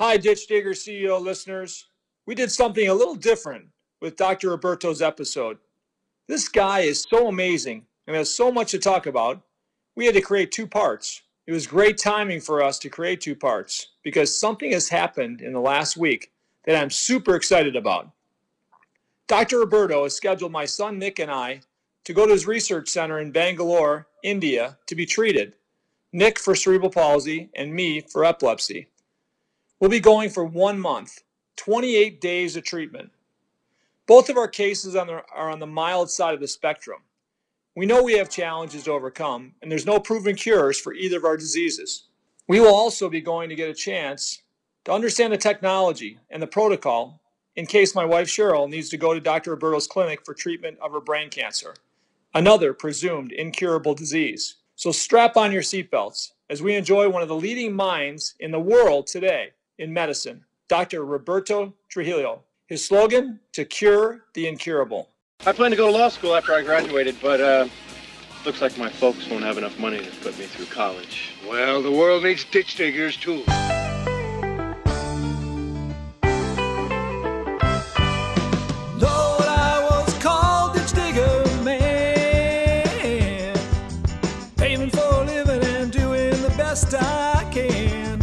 Hi, Ditch Digger CEO listeners. We did something a little different with Dr. Roberto's episode. This guy is so amazing and has so much to talk about. We had to create two parts. It was great timing for us to create two parts because something has happened in the last week that I'm super excited about. Dr. Roberto has scheduled my son Nick and I to go to his research center in Bangalore, India, to be treated. Nick for cerebral palsy and me for epilepsy. We'll be going for 1 month, 28 days of treatment. Both of our cases are on the mild side of the spectrum. We know we have challenges to overcome, and there's no proven cures for either of our diseases. We will also be going to get a chance to understand the technology and the protocol in case my wife Cheryl needs to go to Dr. Roberto's clinic for treatment of her brain cancer, another presumed incurable disease. So strap on your seatbelts as we enjoy one of the leading minds in the world today in medicine, Dr. Roberto Trujillo. His slogan, to cure the incurable. I plan to go to law school after I graduated, but looks like my folks won't have enough money to put me through college. Well, the world needs ditch diggers, too. Lord, I was called ditch digger man, paving for a living and doing the best I can.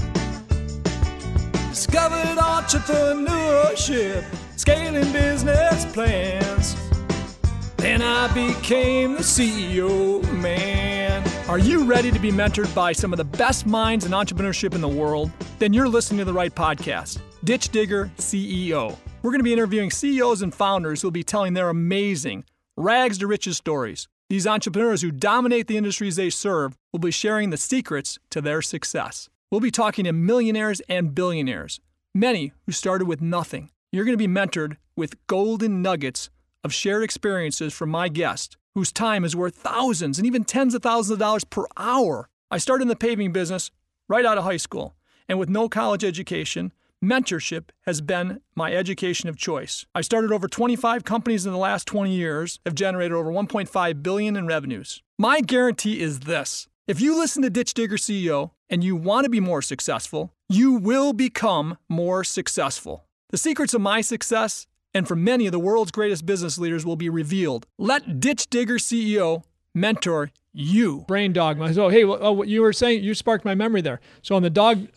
Discovered entrepreneurship, scaling business plans. Then I became the CEO man. Are you ready to be mentored by some of the best minds in entrepreneurship in the world? Then you're listening to the right podcast, Ditch Digger CEO. We're going to be interviewing CEOs and founders who will be telling their amazing, rags to riches stories. These entrepreneurs who dominate the industries they serve will be sharing the secrets to their success. We'll be talking to millionaires and billionaires, many who started with nothing. You're going to be mentored with golden nuggets of shared experiences from my guest, whose time is worth thousands and even tens of thousands of dollars per hour. I started in the paving business right out of high school, and with no college education, mentorship has been my education of choice. I started over 25 companies in the last 20 years, have generated over $1.5 billion in revenues. My guarantee is this: if you listen to Ditch Digger CEO and you want to be more successful, you will become more successful. The secrets of my success and for many of the world's greatest business leaders will be revealed. Let Ditch Digger CEO mentor you. Brain dogma. So hey, what you were saying, you sparked my memory there. So on the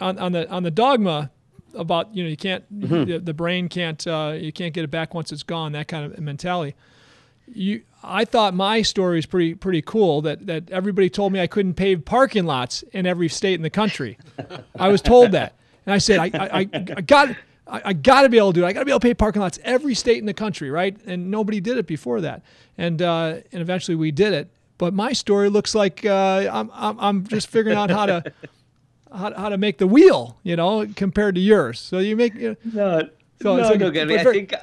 dogma about, you can't, the brain can't, you can't get it back once it's gone. That kind of mentality. I thought my story is pretty cool. That everybody told me I couldn't pave parking lots in every state in the country. I was told that, and I said I got to be able to do it. I got to be able to pave parking lots every state in the country, right? And nobody did it before that, and eventually we did it. But my story looks like I'm just figuring out how to make the wheel, compared to yours. So you make no, Gary. I think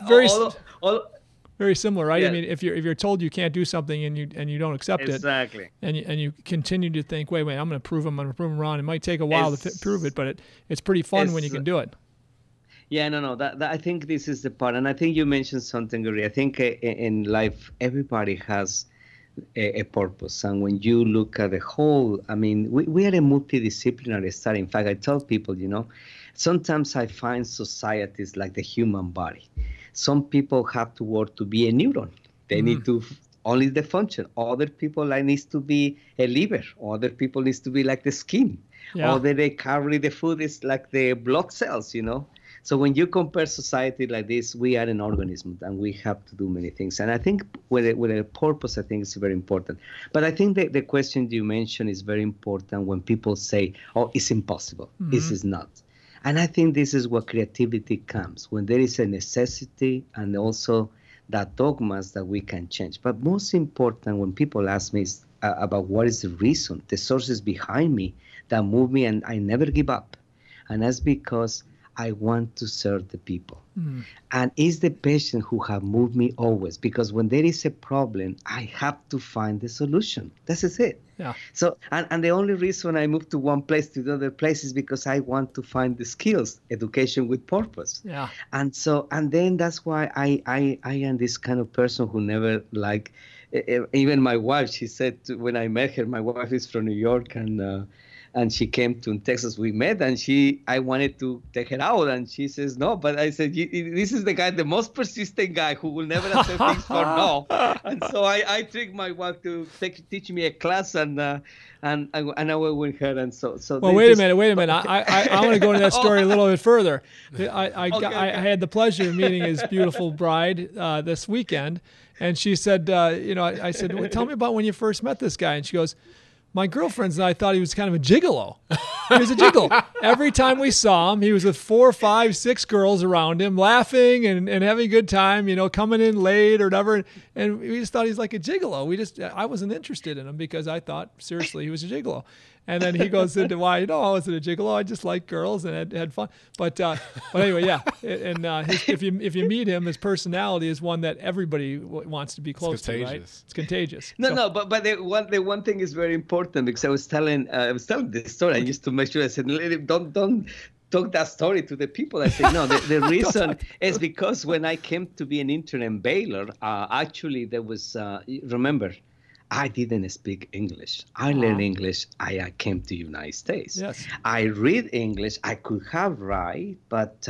very similar, right? Yeah. I mean, if you're told you can't do something and you don't accept exactly. it, and you continue to think, wait, I'm going to prove them wrong. It might take a while to prove it, but it's pretty fun when you can do it. Yeah, no. That I think this is the part, and I think you mentioned something, Gary. I think in life everybody has a purpose, and when you look at the whole, I mean, we are a multidisciplinary study. In fact, I tell people, sometimes I find societies like the human body. Some people have to work to be a neuron. They need to only the function. Other people needs to be a liver. Other people needs to be like the skin. Yeah. Other they carry the food is like the blood cells, So when you compare society like this, we are an organism and we have to do many things. And I think with a purpose, I think it's very important. But I think the question you mentioned is very important when people say, oh, it's impossible. This is not. And I think this is where creativity comes, when there is a necessity and also that dogmas that we can change. But most important, when people ask me about what is the reason, the sources behind me that move me, and I never give up. And that's because I want to serve the people. And it's the passion who have moved me always, because when there is a problem, I have to find the solution. This is it. Yeah. So, and the only reason I moved to one place to the other place is because I want to find the skills, education with purpose. Yeah. And then that's why I am this kind of person who never even my wife, she said when I met her, my wife is from New York, and and she came to Texas. We met, and I wanted to take her out, and she says no. But I said, this is the guy, the most persistent guy who will never accept things for no. And so I tricked my wife to teach me a class, and I went with her. And so. Well, wait a minute. I want to go into that story a little bit further. I had the pleasure of meeting his beautiful bride this weekend, and she said, I said, well, tell me about when you first met this guy, and she goes, my girlfriends and I thought he was kind of a gigolo. He was a gigolo. Every time we saw him, he was with 4, 5, 6 girls around him, laughing and having a good time, coming in late or whatever. And we just thought he's like a gigolo. I wasn't interested in him because I thought, seriously, he was a gigolo. And then he goes into why, I wasn't a gigolo. I just liked girls and had fun. But anyway, yeah. And if you meet him, his personality is one that everybody wants to be close to, right? It's contagious. No, but the one thing is very important, because I was telling this story. I used to make sure I said, don't talk that story to the people. I said, no, the reason is because when I came to be an intern in Baylor, actually there was, remember, I didn't speak English. I learned English. I came to United States. Yes. I read English. I could have write, but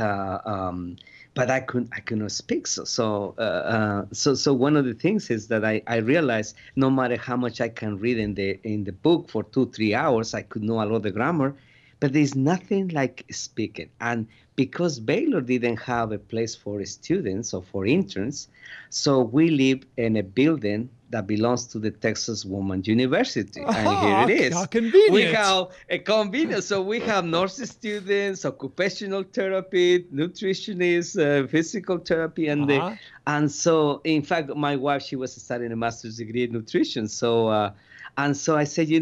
I couldn't speak. So one of the things is that I realized no matter how much I can read in the book for 2-3 hours, I could know a lot of the grammar, but there's nothing like speaking. And because Baylor didn't have a place for students or for interns, so we live in a building that belongs to the Texas Women's University. And here it is. How convenient. We have a convenience. So we have nursing students, occupational therapy, nutritionists, physical therapy. And so, in fact, my wife, she was studying a master's degree in nutrition. So I said, the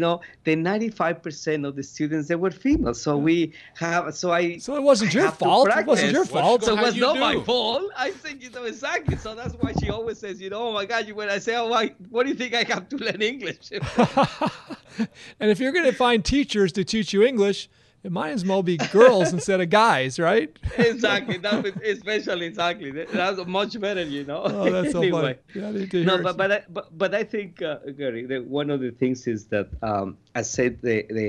95% of the students, they were female. So it wasn't your fault. It wasn't your fault. So it was not my fault. I said, exactly. So that's why she always says, oh my God, when I say, what do you think I have to learn English? And if you're going to find teachers to teach you English, it might as well be girls instead of guys, right? Exactly. Exactly. That's much better, Oh, that's so anyway. Funny. No, but I think, Gary, that one of the things is that I said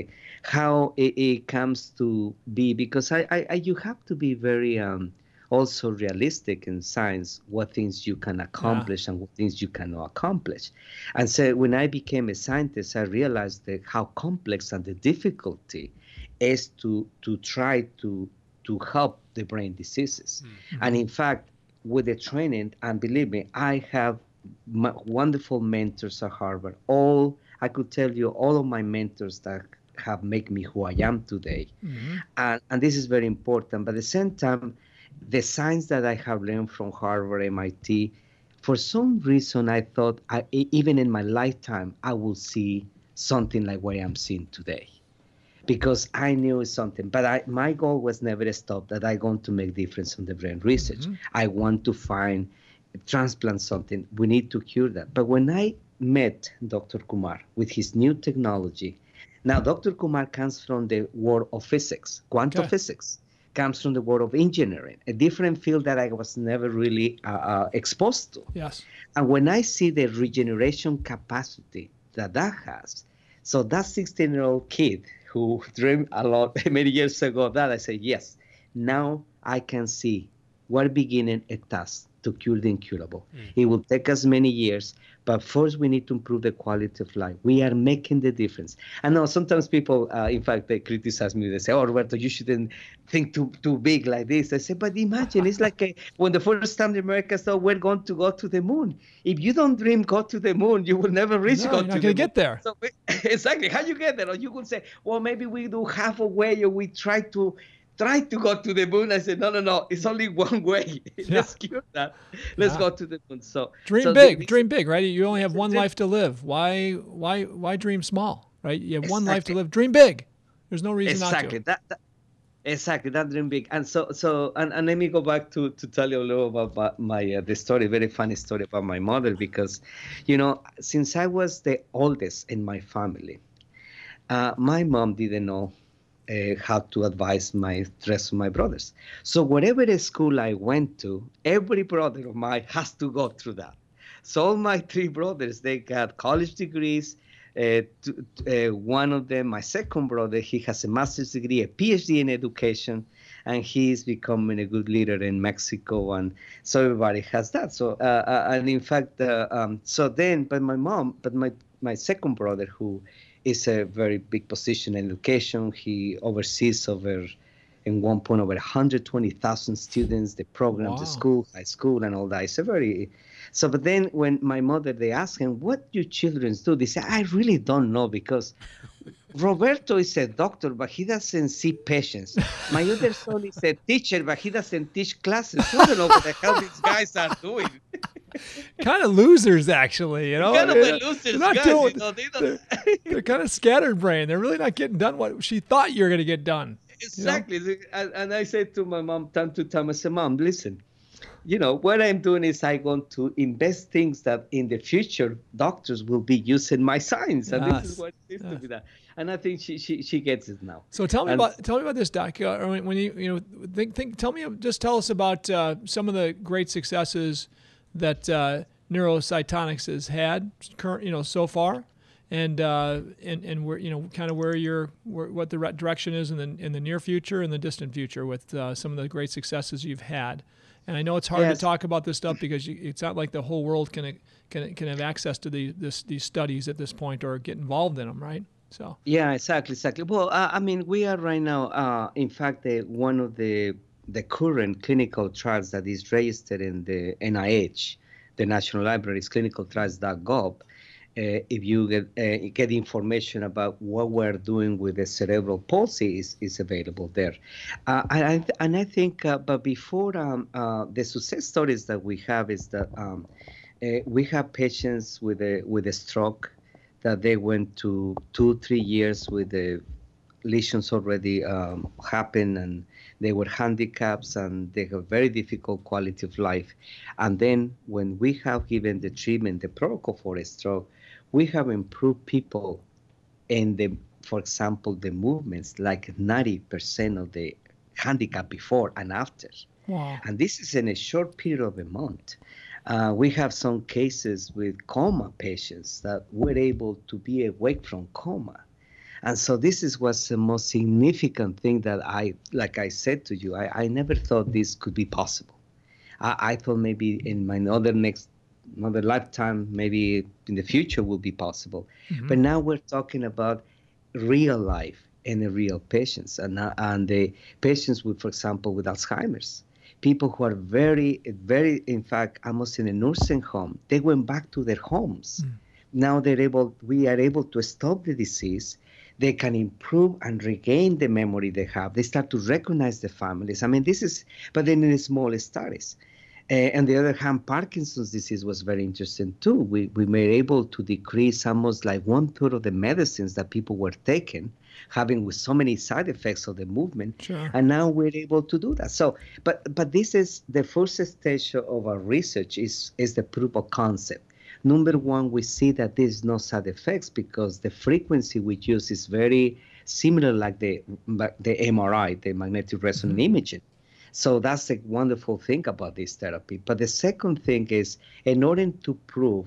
how it comes to be, because you have to be very also realistic in science, what things you can accomplish and what things you cannot accomplish. And so when I became a scientist, I realized that how complex and the difficulty is to try to help the brain diseases. Mm-hmm. And in fact, with the training, and believe me, I have wonderful mentors at Harvard. I could tell you all of my mentors that have made me who I am today. Mm-hmm. And this is very important. But at the same time, the science that I have learned from Harvard, MIT, for some reason, I thought even in my lifetime, I will see something like what I'm seeing today. Because I knew something, but my goal was never to stop, that I want to make difference on the brain research. Mm-hmm. I want to transplant something. We need to cure that. But when I met Dr. Kumar with his new technology, now Dr. Kumar comes from the world of physics, quantum physics, comes from the world of engineering, a different field that I was never really exposed to. Yes. And when I see the regeneration capacity that has, so that 16-year-old kid who dreamed a lot many years ago that, I said, yes, now I can see we're beginning a task to cure the incurable. It will take us many years, but first we need to improve the quality of life. We are making the difference. I know sometimes people, in fact, they criticize me. They say, oh, Roberto, you shouldn't think too big like this. I say, but imagine, it's like when the first time the Americans thought we're going to go to the moon. If you don't dream go to the moon, you will never reach go to the moon. You're not going to get there. So, exactly. How you get there? Or you could say, well, maybe we do halfway, or we try to go to the moon. I said, no, it's only one way. Let's cure that. Let's go to the moon. So dream big, right? You only have one life to live. Why dream small, right? You have one life to live. Dream big. There's no reason not to. Exactly, that dream big. And so let me go back to tell you a little about the story, very funny story about my mother, because, since I was the oldest in my family, my mom didn't know how to advise the rest of my brothers. So whatever school I went to, every brother of mine has to go through that. So all my 3 brothers, they got college degrees, One of them, my second brother, he has a master's degree, a PhD in education, and he's becoming a good leader in Mexico. And so everybody has that. So, and in fact, but my second brother, who is a very big position in education, he oversees in one point over 120,000 students, the programs, the school, high school, and all that. It's but then when my mother, they asked him, what do children do? They say, I really don't know, because Roberto is a doctor, but he doesn't see patients. My other son is a teacher, but he doesn't teach classes. So I don't know what the hell these guys are doing. Kind of losers, actually, you know. Kind of losers, guys. They're kind of scatterbrained. They're really not getting done what she thought you were going to get done. Exactly. You know? And I said to my mom time to time, I said, Mom, listen, what I'm doing is I want to invest things that in the future doctors will be using my science, and this is what it needs to be done. And I think she gets it now. So tell me about this, Doc. When tell us about some of the great successes that Neurocytonics has had so far, and where kind of what the direction is in the near future and the distant future with some of the great successes you've had. And I know it's hard to talk about this stuff because it's not like the whole world can have access to these studies at this point or get involved in them, right? So yeah, exactly. Well, we are right now. In fact, one of the current clinical trials that is registered in the NIH, the National Library's clinicaltrials.gov. If you get information about what we're doing with the cerebral palsy is available there. And I think, but before the success stories that we have is that we have patients with a stroke that they went to 2-3 years with the lesions already happen, and they were handicaps, and they have very difficult quality of life. And then when we have given the treatment, the protocol for a stroke, we have improved people in for example, the movements, like 90% of the handicap before and after. Wow. And this is in a short period of a month. We have some cases with coma patients that were able to be awake from coma. And so this was the most significant thing that like I said to you, I never thought this could be possible. I thought maybe in my another lifetime, maybe in the future will be possible. Mm-hmm. But now we're talking about real life and the real patients, and the patients with, for example, with Alzheimer's, people who are very, very, in fact, almost in a nursing home. They went back to their homes. Mm. Now we are able to stop the disease. They can improve and regain the memory they have. They start to recognize the families. But then in small studies. On the other hand, Parkinson's disease was very interesting too. We were able to decrease almost like 1/3 of the medicines that people were taking, having with so many side effects of the movement. Sure. And now we're able to do that. So, but this is the first stage of our research is the proof of concept. Number one, we see that there's no side effects because the frequency we use is very similar like the MRI, the magnetic resonance imaging. So that's the wonderful thing about this therapy. But the second thing is, in order to prove,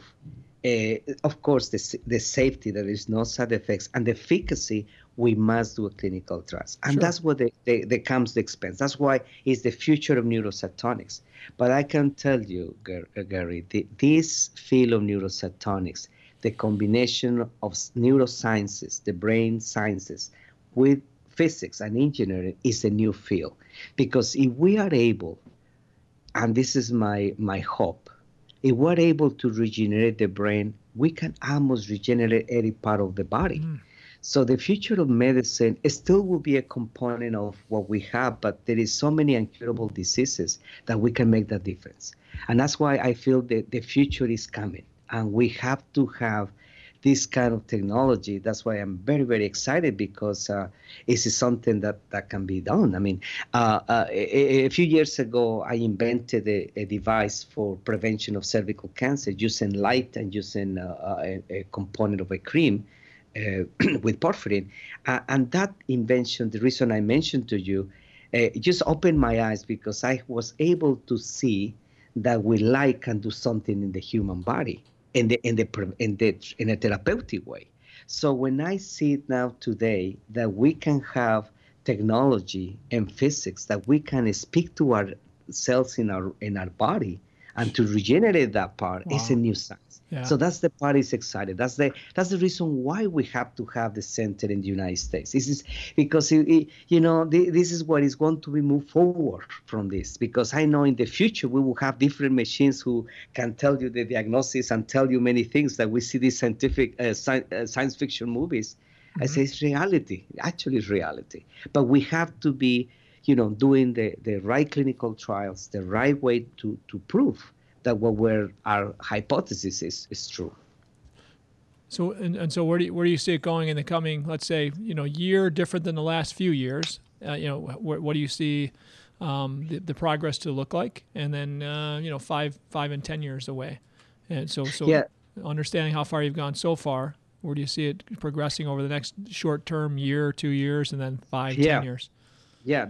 of course, the safety, there is no side effects, and the efficacy, we must do a clinical trials. And that's what comes the expense. That's why it's the future of neurocytonics. But I can tell you, Gary, this field of neurocytonics, the combination of neurosciences, the brain sciences, with physics and engineering is a new field. Because if we are able, and this is my hope, if we're able to regenerate the brain, we can almost regenerate every part of the body. Mm. So the future of medicine still will be a component of what we have, but there is so many incurable diseases that we can make that difference. And that's why I feel that the future is coming, and we have to have this kind of technology. That's why I'm very, very excited, because this is something that can be done. I mean, a few years ago, I invented a device for prevention of cervical cancer using light and using a component of a cream with porphyrin. And that invention, the reason I mentioned to you, just opened my eyes, because I was able to see that light can do something in the human body in a therapeutic way. So when I see it now today that we can have technology and physics that we can speak to our cells in our body and to regenerate that part, it's a new science. Yeah. So that's the part is excited. That's the reason why we have to have the center in the United States. This is because this is what is going to be moved forward from this. Because I know in the future we will have different machines who can tell you the diagnosis and tell you many things that we see these scientific science fiction movies. I say it's reality. Actually, it's reality. But we have to be, doing the right clinical trials, the right way to prove that our hypothesis is true. So so where do you see it going in the coming, let's say, year different than the last few years? What do you see the progress to look like? And then 5 and 10 years away. And so yeah. Understanding how far you've gone so far, where do you see it progressing over the next short term year, 2 years, and then 5, 10 years? Yeah,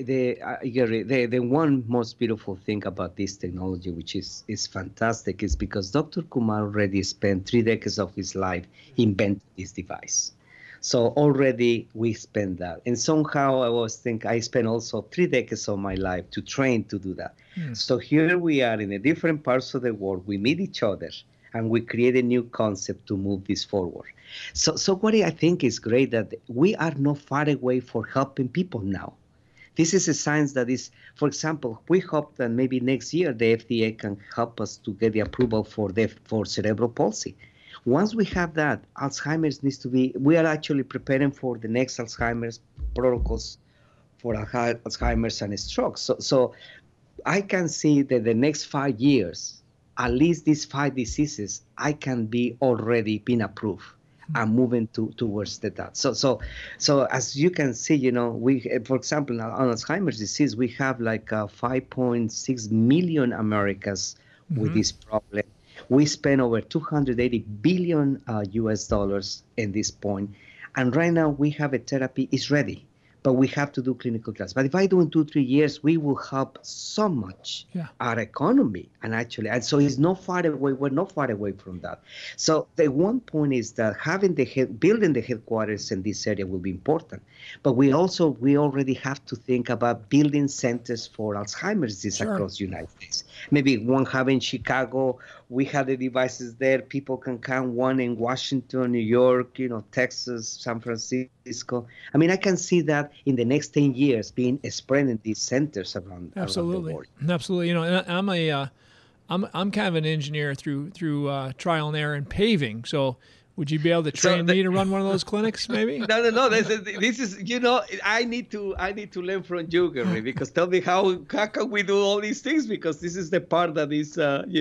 the one most beautiful thing about this technology, which is fantastic, is because Dr. Kumar already spent 3 decades of his life inventing this device. So already we spent that. And somehow I spent also 3 decades of my life to train to do that. So here we are in the different parts of the world. We meet each other and we create a new concept to move this forward. So what I think is great that we are not far away for helping people now. This is a science that is, for example, we hope that maybe next year the FDA can help us to get the approval for cerebral palsy. Once we have that, Alzheimer's needs to be, we are actually preparing for the next Alzheimer's protocols for Alzheimer's and stroke. So I can see that the next 5 years, at least these 5 diseases, I can be already been approved. And moving towards that. So as you can see, we, for example, on Alzheimer's disease, we have like 5.6 million Americans with this problem. We spend over 280 billion US dollars in this point, and right now we have a therapy is ready, but we have to do clinical trials. But if I do in 2-3 years, we will help so much our economy. And so it's not far away. We're not far away from that. So the one point is that building the headquarters in this area will be important. But we already have to think about building centers for Alzheimer's disease across the United States. Maybe one have in Chicago. We have the devices there. People can come, one in Washington, New York, Texas, San Francisco. I mean, I can see that in the next 10 years being spreading these centers around the world. Absolutely. I'm kind of an engineer through trial and error and paving. So would you be able to train me to run one of those clinics, maybe? No. This is I need to learn from you, Gary, because tell me how can we do all these things, because this is the part that is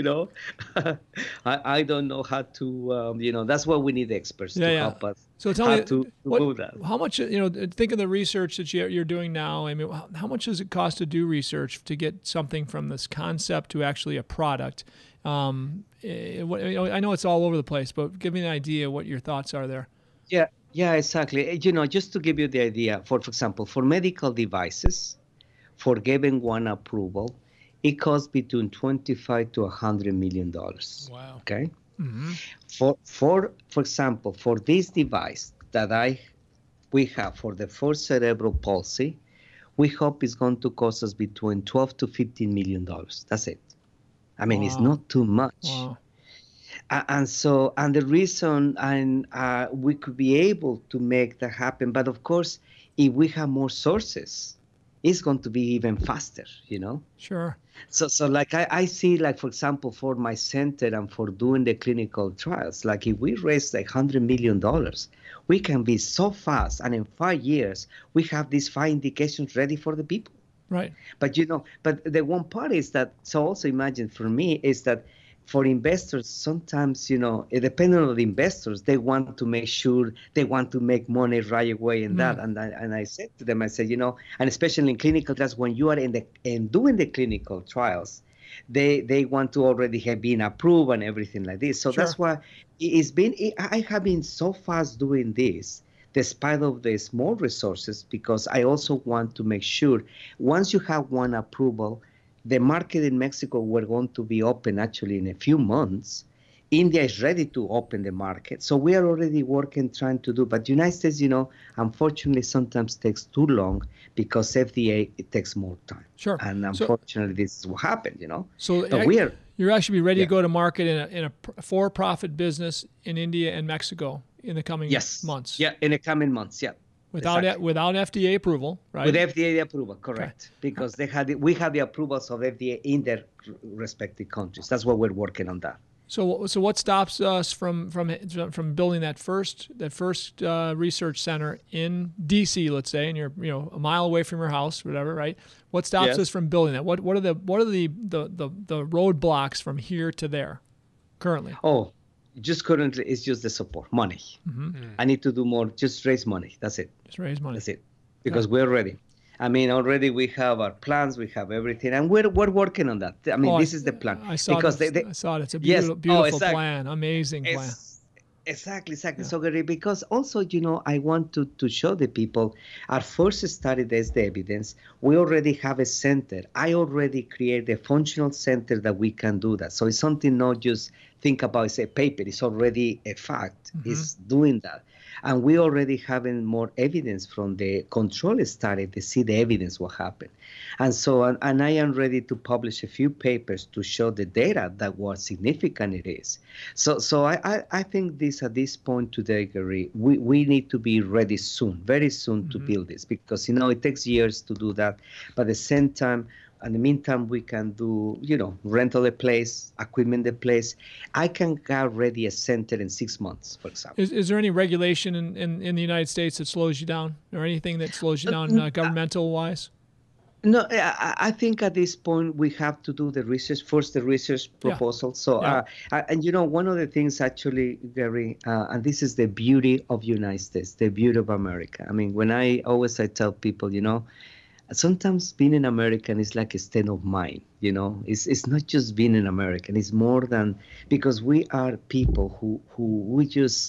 I don't know how to that's why we need experts to help us. So tell me, to do that. How much, think of the research that you're doing now. I mean, how much does it cost to do research to get something from this concept to actually a product? I know it's all over the place, but give me an idea what your thoughts are there. Yeah, exactly. Just to give you the idea, for example, for medical devices, for giving one approval, it costs between $25 to $100 million. Wow. Okay. Mm-hmm. For example, for this device that we have for the first cerebral palsy, we hope it's going to cost us between $12 to $15 million. That's it. I mean, it's not too much. Wow. And the reason, we could be able to make that happen. But of course, if we have more sources, it's going to be even faster, Sure. So like I see, like, for example, for my center and for doing the clinical trials, like if we raise like $100 million, we can be so fast. And in 5 years, we have these 5 indications ready for the people. Right. But, but the one part is that, so also imagine for me is that for investors, sometimes, depending on the investors, they want to make sure they want to make money right away in that. And I said to them, I said, and especially in clinical trials, when you are in doing the clinical trials, they want to already have been approved and everything like this. So that's why I have been so fast doing this, despite of the small resources, because I also want to make sure once you have one approval, the market in Mexico, we're going to be open actually in a few months. India is ready to open the market. So we are already working, trying to do. But the United States, unfortunately, sometimes takes too long because FDA, it takes more time. Sure. And unfortunately, this is what happened, So you're actually ready to go to market in a for-profit business in India and Mexico in the coming months. Yeah, in the coming months, yeah. Without FDA approval, right? With FDA approval, correct. Okay. Because we have the approvals of FDA in their respective countries. That's why we're working on that. So what stops us from building that first research center in DC, let's say, and you're a mile away from your house, whatever, right? What stops us from building that? What are the roadblocks from here to there currently? Oh, just currently it's just the support, money. I need to do more. Just raise money. That's it. Just raise money. That's it. Because we're ready. I mean, already we have our plans, we have everything, and we're working on that. I mean, this is the plan. I saw it. I saw it. It's a beautiful plan, amazing plan. Exactly. Yeah. So, Gary, because also, I want to show the people our first study, there's the evidence. We already have a center. I already created a functional center that we can do that. So it's something not just think about, it's a paper. It's already a fact. It's doing that. And we already having more evidence from the control study to see the evidence what happened. And so, and I am ready to publish a few papers to show the data that what significant it is. So I think this at this point today, Gary, we need to be ready soon, very soon to build this because, it takes years to do that. But at the same time, in the meantime, we can do, rental a place, equipment the place. I can get ready a center in 6 months, for example. Is there any regulation in the United States that slows you down or anything that slows you down governmental-wise? No, I think at this point we have to do the research, first the research proposal. So, and one of the things actually, Gary, and this is the beauty of United States, the beauty of America. I mean, when I tell people, sometimes being an American is like a state of mind, It's not just being an American. It's more than, because we are people who we just,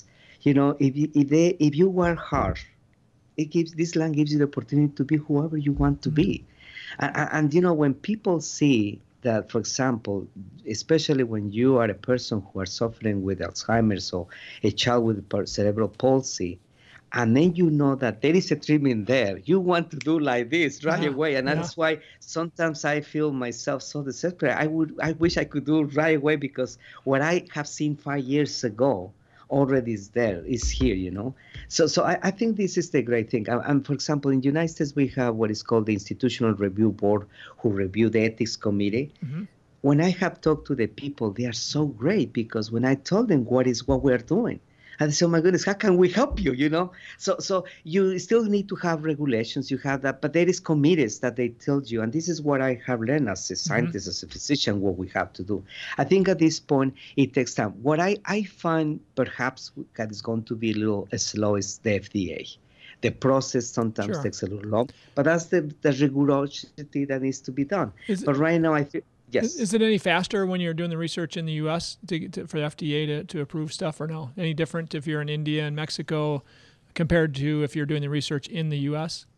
if you work hard, this land gives you the opportunity to be whoever you want to be. And when people see that, for example, especially when you are a person who are suffering with Alzheimer's or a child with cerebral palsy, and then that there is a treatment there, you want to do like this right away. And that's why sometimes I feel myself so desperate. I wish I could do it right away because what I have seen 5 years ago already is here, So I think this is the great thing. And for example, in the United States, we have what is called the Institutional Review Board who review the ethics committee. When I have talked to the people, they are so great because when I told them what we're doing, and they say, oh my goodness, how can we help you, So you still need to have regulations, you have that, but there is committees that they tell you, and this is what I have learned as a scientist, as a physician, what we have to do. I think at this point, it takes time. What I find perhaps that is going to be a little slow is the FDA. The process sometimes takes a little long, but that's the rigorosity that needs to be done. But right now, I feel... Yes. Is it any faster when you're doing the research in the U.S. for the FDA to approve stuff or no? Any different if you're in India and Mexico compared to if you're doing the research in the U.S.?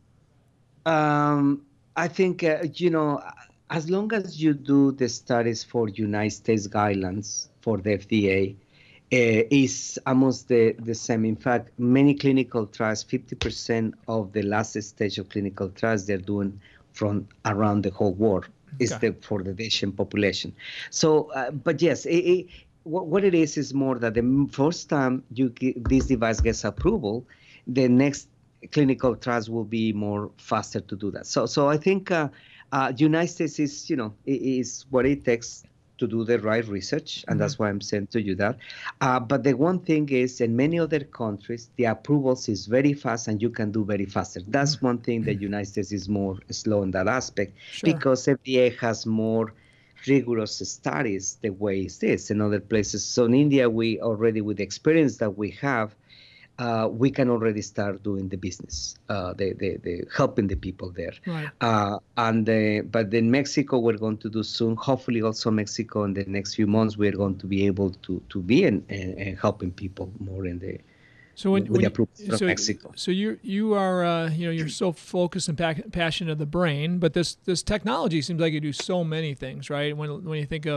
I think, as long as you do the studies for United States guidelines for the FDA, is almost the same. In fact, many clinical trials, 50% of the last stage of clinical trials, they're doing from around the whole world. Is for the Asian population. So, but yes, what it is more that the first time this device gets approval, the next clinical trials will be more faster to do that. So I think United States is, is what it takes to do the right research, and that's why I'm saying to you that. But the one thing is, in many other countries, the approvals is very fast, and you can do very faster. That's one thing that United States is more slow in that aspect, because FDA has more rigorous studies the way it is in other places. So in India, we already, with the experience that we have, we can already start doing the business, the helping the people there. Right. But in Mexico, we're going to do soon. Hopefully, also Mexico in the next few months, we're going to be able to be and helping people more in the. So when Mexico. So you are you're so focused and passionate of the brain, but this technology seems like you do so many things, right? When you think of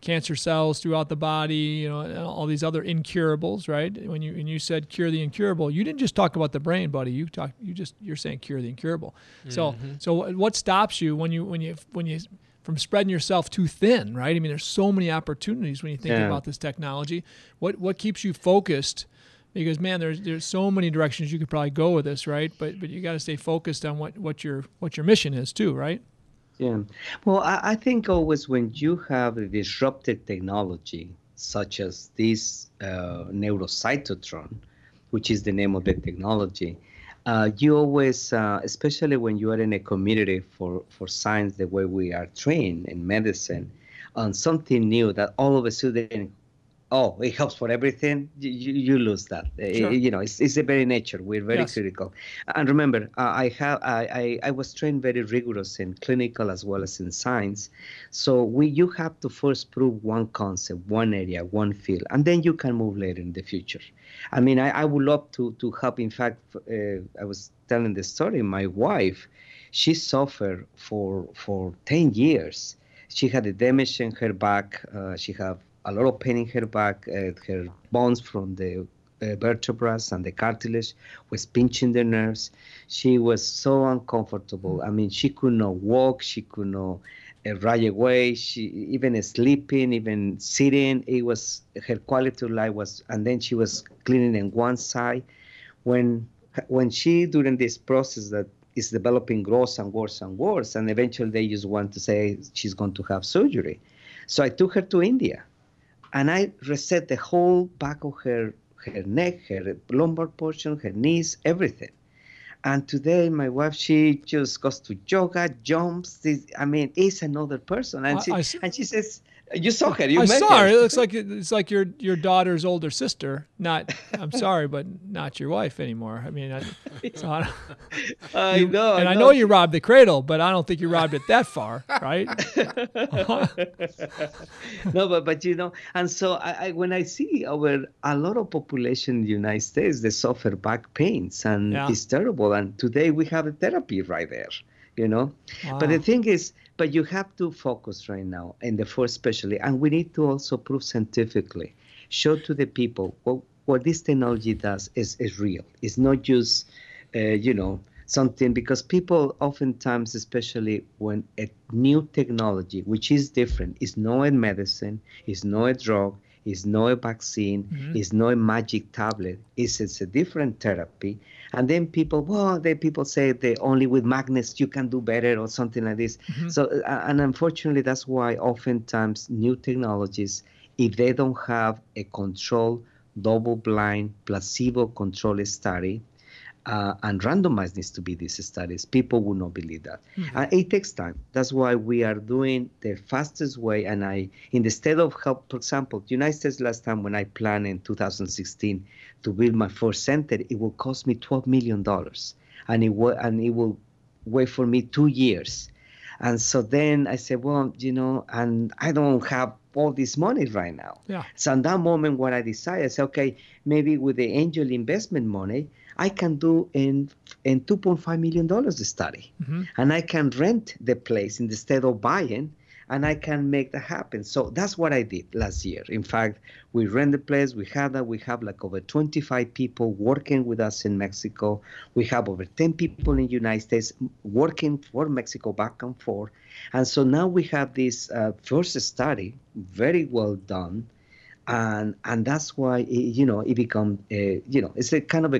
cancer cells throughout the body, and all these other incurables, right? When you said cure the incurable, you didn't just talk about the brain, buddy. You're saying cure the incurable. Mm-hmm. So what stops you when you from spreading yourself too thin, right? I mean, there's so many opportunities when you think about this technology. What keeps you focused? Because man, there's so many directions you could probably go with this, right? But you got to stay focused on what your mission is too, right? Yeah. Well, I think always when you have a disruptive technology, such as this neurocytotron, which is the name of the technology, you always, especially when you are in a community for science, the way we are trained in medicine, on something new that all of a sudden, it helps for everything, you lose that. Sure. It's the very nature. We're very critical. And remember, I was trained very rigorous in clinical as well as in science. So you have to first prove one concept, one area, one field, and then you can move later in the future. I mean, I would love to help. In fact, I was telling the story. My wife, she suffered for 10 years. She had a damage in her back. She had a lot of pain in her back. Her bones from the vertebrae and the cartilage was pinching the nerves. She was so uncomfortable. I mean, she could not walk. She could not ride away. She even sleeping, even sitting. It was her quality of life was. And then she was cleaning in one side. When she during this process that is developing worse and worse and worse, and eventually they just want to say she's going to have surgery. So I took her to India. And I reset the whole back of her neck, her lumbar portion, her knees, everything. And today, my wife, she just goes to yoga, jumps. It's another person. And she says, you saw her. You met saw her. her. It looks like it's like your daughter's older sister. Not, I'm sorry, but not your wife anymore. I mean, I know. And I know you robbed the cradle, but I don't think you robbed it that far, right? No, but and so when I see a lot of population in the United States, they suffer back pains, and it's terrible. And today we have a therapy right there, Wow. But the thing is, but you have to focus right now in the first especially, and we need to also prove scientifically, show to the people what this technology does is real. It's not just, something, because people oftentimes, especially when a new technology, which is different, is not a medicine, is not a drug, is not a vaccine, is not a magic tablet, it's a different therapy. And then people say that only with magnets you can do better or something like this. So, and unfortunately, that's why oftentimes new technologies, if they don't have a controlled, double-blind, placebo-controlled study, and randomized needs to be these studies, people will not believe that. It takes time. That's why we are doing the fastest way. And instead of help, for example, the United States last time when I planned in 2016 to build my first center, it will cost me $12 million. And it will wait for me 2 years. And so then I said, well, and I don't have all this money right now. Yeah. So in that moment, what I decided, I said, okay, maybe with the angel investment money, I can do in $2.5 million study. And I can rent the place instead of buying, and I can make that happen. So that's what I did last year. In fact, we rent the place. We have like over 25 people working with us in Mexico. We have over 10 people in the United States working for Mexico back and forth. And so now we have this first study, very well done. And that's why it becomes it's a kind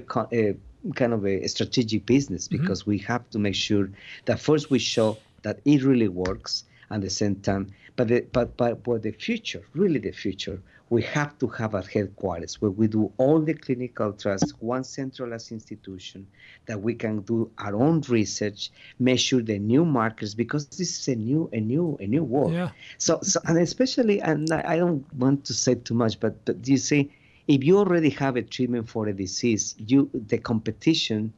of a strategic business, because we have to make sure that first we show that it really works, at the same time, but the future, really the future, we have to have a headquarters where we do all the clinical trials, one centralized institution that we can do our own research, measure the new markers, because this is a new world. Yeah. So and especially, and I don't want to say too much, but you see, if you already have a treatment for a disease, the competition,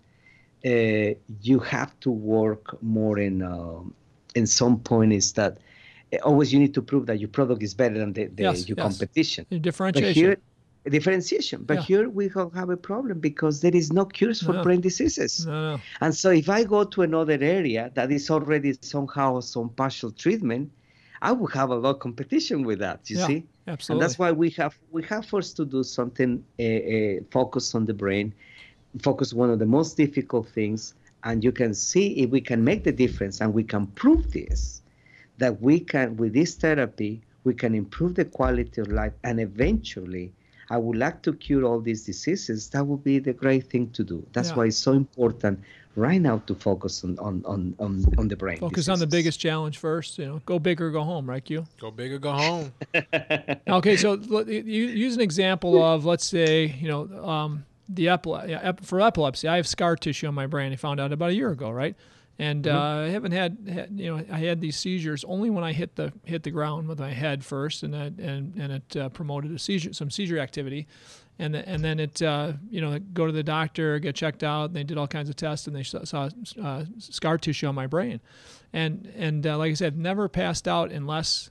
you have to work more in some point is that always you need to prove that your product is better than your competition. Differentiation. But here we have a problem, because there is no cures for brain diseases. No. And so if I go to another area that is already somehow some partial treatment, I would have a lot of competition with that. You see, absolutely. and that's why we have first to do something focus on the brain, focus one of the most difficult things, and you can see if we can make the difference, and we can prove this, that we can, with this therapy, we can improve the quality of life, and eventually, I would like to cure all these diseases. That would be the great thing to do. That's why it's so important right now to focus on the brain. Focus on the biggest challenge first. Go big or go home, right, Q? Go big or go home. Okay, so you use an example of, let's say, for epilepsy. I have scar tissue on my brain. I found out about a year ago, right? And I haven't had I had these seizures only when I hit the ground with my head first, and it promoted some seizure activity, and then it go to the doctor, get checked out, and they did all kinds of tests, and they saw scar tissue on my brain, and like I said, never passed out unless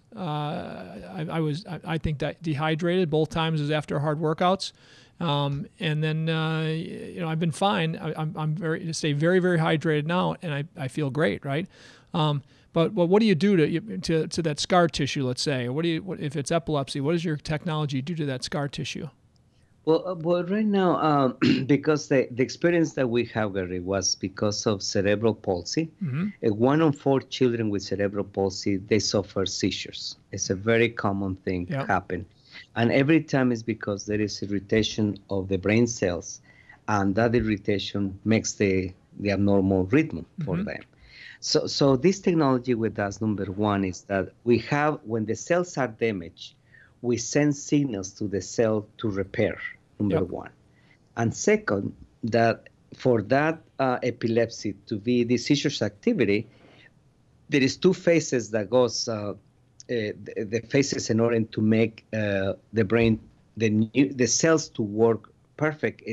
I think that dehydrated. Both times was after hard workouts. And then, I've been fine. I'm stay very, very hydrated now, and I feel great, right? But what do you do to that scar tissue, let's say? What if it's epilepsy? What does your technology do to that scar tissue? Well, right now, because the experience that we have, Gary, was because of cerebral palsy. Mm-hmm. 1 in 4 children with cerebral palsy, they suffer seizures. It's a very common thing happen. And every time it's because there is irritation of the brain cells, and that irritation makes the abnormal rhythm for them. So this technology with us, number one, is that we have, when the cells are damaged, we send signals to the cell to repair, number one. And second, that for that epilepsy to be the seizures activity, there is 2 phases that goes the phases in order to make the brain, the cells to work perfect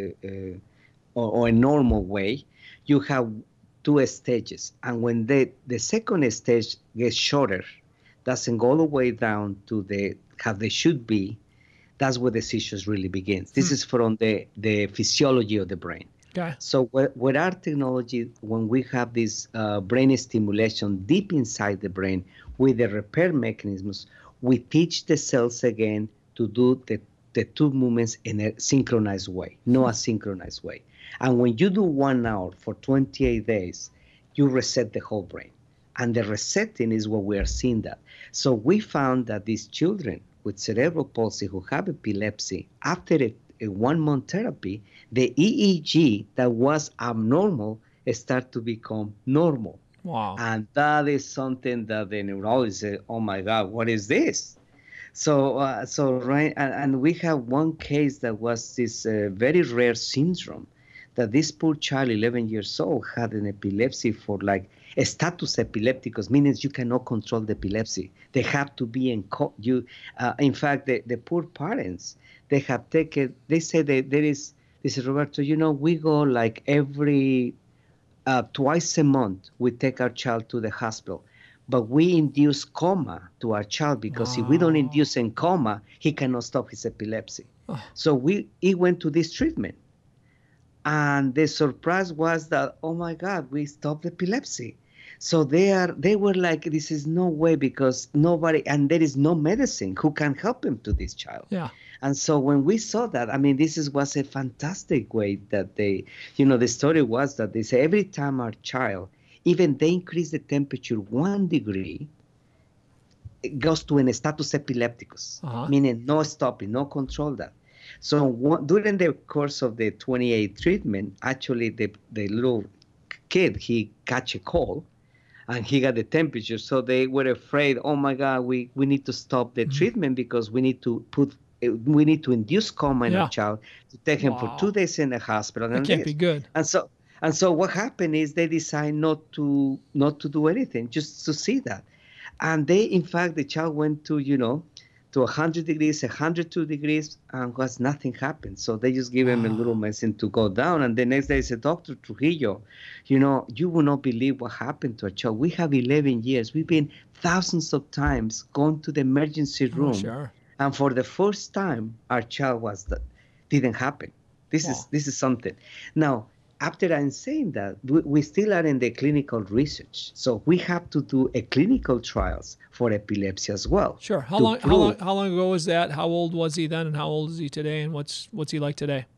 or a normal way. You have 2 stages, and when the second stage gets shorter, doesn't go all the way down to how they should be, that's where the seizures really begins. This is from the physiology of the brain. Okay. So with our technology, when we have this brain stimulation deep inside the brain with the repair mechanisms, we teach the cells again to do the 2 movements in a synchronized way, no asynchronized way. And when you do 1 hour for 28 days, you reset the whole brain. And the resetting is what we are seeing that. So we found that these children with cerebral palsy who have epilepsy, after a 1-month therapy, the EEG that was abnormal start to become normal. Wow. And that is something that the neurologist said, oh my God, what is this? So right, and we have one case that was this very rare syndrome that this poor child, 11 years old, had an epilepsy for like a status epilepticus, meaning you cannot control the epilepsy. They have to be in in fact, the poor parents, they have taken, they say that they said, Roberto, we go like every twice a month, we take our child to the hospital, but we induce coma to our child because if we don't induce in coma, he cannot stop his epilepsy. Oh. So he went to this treatment. And the surprise was that, oh my God, we stopped epilepsy. So they were like, this is no way, because nobody, and there is no medicine who can help him to this child. Yeah. And so when we saw that, I mean, was a fantastic way that they, the story was that they say every time our child, even they increase the temperature 1 degree, it goes to an status epilepticus, meaning no stopping, no control that. So during the course of the 28 treatment, actually the little kid, he catch a cold and he got the temperature. So they were afraid, oh my God, we need to stop the treatment because we need to induce coma in our child to take him for 2 days in the hospital. That can't be good. And so what happened is they decide not to do anything, just to see that. And in fact, the child went to, to 100 degrees, 102 degrees, and nothing happened. So they just give him a little medicine to go down. And the next day, he said, Dr. Trujillo, you will not believe what happened to our child. We have 11 years. We've been thousands of times going to the emergency room. Sure. And for the first time, our child didn't happen. This is something. Now, after I'm saying that, we still are in the clinical research. So we have to do a clinical trials for epilepsy as well. Sure. How to long prove- how long ago was that? How old was he then, and how old is he today, and what's he like today?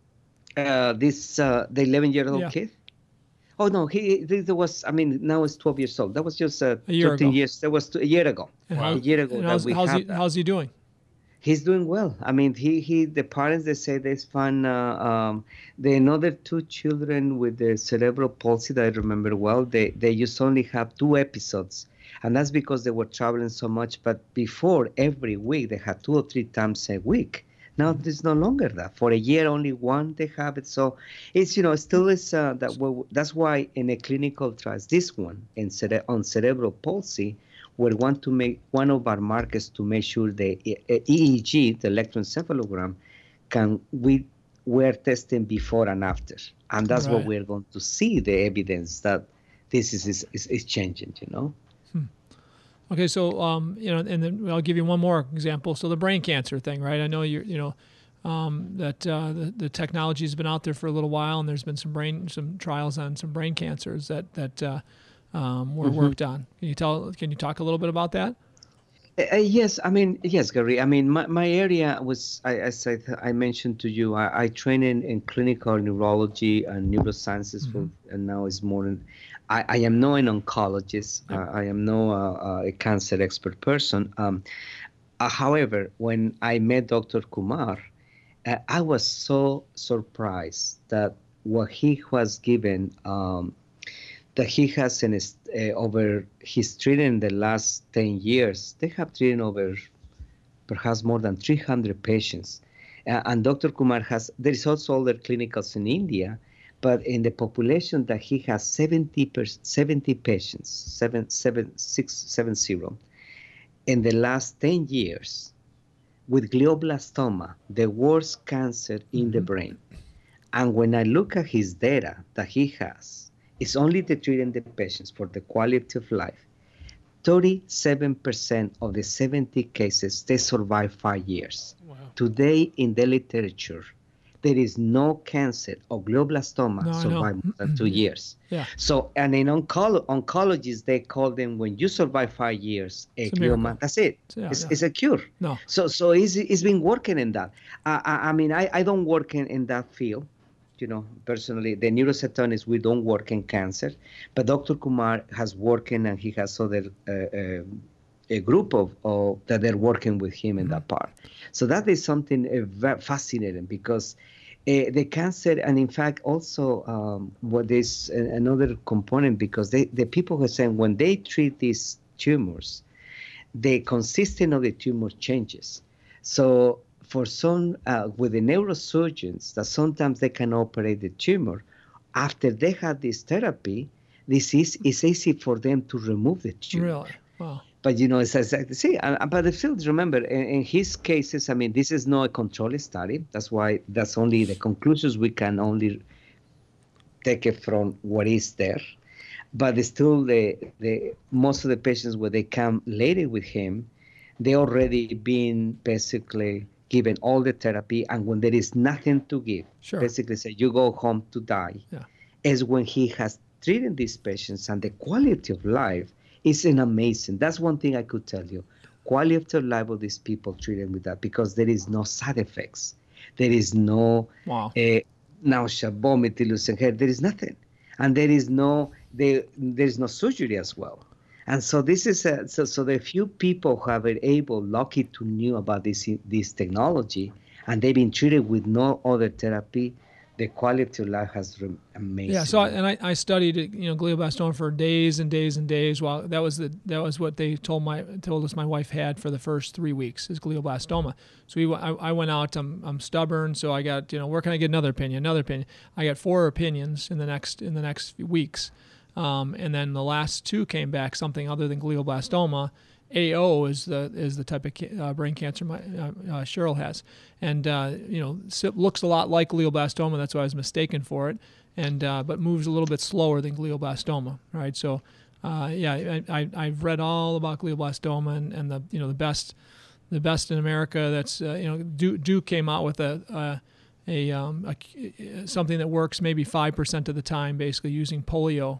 The 11-year-old Yeah. kid? Oh no, this was, I mean, now it's 12 years old. That was just year 13 ago. years. That was a year ago. And A year ago and that we had that. how's he doing? He's doing well. I mean, the parents, they say there's fun. The another two children with the cerebral palsy that I remember well, they used to only have 2 episodes. And that's because they were traveling so much. But before, every week, they had 2 or 3 times a week. Now there's no longer that. For a year, only 1 they have it. So it's, still is that's why in a clinical trials, this one on cerebral palsy, we want to make one of our markers to make sure the EEG, the electroencephalogram, we're testing before and after. And that's what Right. we're going to see, the evidence that this is changing, Okay, so and then I'll give you one more example. So the brain cancer thing, right? I know that the technology has been out there for a little while, and there's been some trials on some brain cancers that were worked on. Can you talk a little bit about that? Yes, yes, Gary. I mean, my area was, as I mentioned to you, I train in clinical neurology and neurosciences, and now it's more in, I am not an oncologist. I am not a cancer expert person. However, when I met Dr. Kumar, I was so surprised that what he was given, that he has he's treated in the last 10 years. They have treated over perhaps more than 300 patients. And Dr. Kumar there is also other clinicals in India, but in the population that he has 70 patients, 770, in the last 10 years with glioblastoma, the worst cancer in the brain. And when I look at his data that he has, it's only the treating the patients for the quality of life. 37% of the 70 cases, they survive 5 years. Wow. Today in the literature, there is no cancer or glioblastoma survive more than 2 years. Yeah. So, and in oncologists, they call them, when you survive 5 years, a glioma, that's it. It's a cure. No. So it's been working in that. I don't work in that field. Personally, the neurocytonists, we don't work in cancer, but Dr. Kumar has working, and he has other a group of that they're working with him in that part. So that is something very fascinating, because the cancer, and in fact also what is another component, because the people are saying when they treat these tumors, the consistence of the tumor changes. So for some, with the neurosurgeons, that sometimes they can operate the tumor, after they have this therapy, it's easy for them to remove the tumor. Really? Wow. But it's exactly, but the field, remember, in his cases, this is not a controlled study. That's why that's only the conclusions we can only take it from what is there. But still, the most of the patients, where they come later with him, they already been basically given all the therapy, and when there is nothing to give, basically say you go home to die, is when he has treated these patients, and the quality of life is amazing. That's one thing I could tell you. Quality of life of these people treated with that, because there is no side effects. There is no nausea, vomiting, losing hair. There is nothing. And there is no surgery as well. And so this is so the few people who have been lucky to knew about this technology, and they've been treated with no other therapy, the quality of life has been amazing. Yeah. So I studied glioblastoma for days and days and days. Well, that was what they told us my wife had for the first 3 weeks, is glioblastoma. So I went out. I'm stubborn, so I got where can I get another opinion? I got 4 opinions in the next few weeks. And then the last 2 came back something other than glioblastoma. AO is the type of brain cancer Cheryl has, and looks a lot like glioblastoma. That's why I was mistaken for it, and but moves a little bit slower than glioblastoma. Right. So I've read all about glioblastoma, and the best in America. That's Duke came out with something that works maybe 5% of the time, basically using polio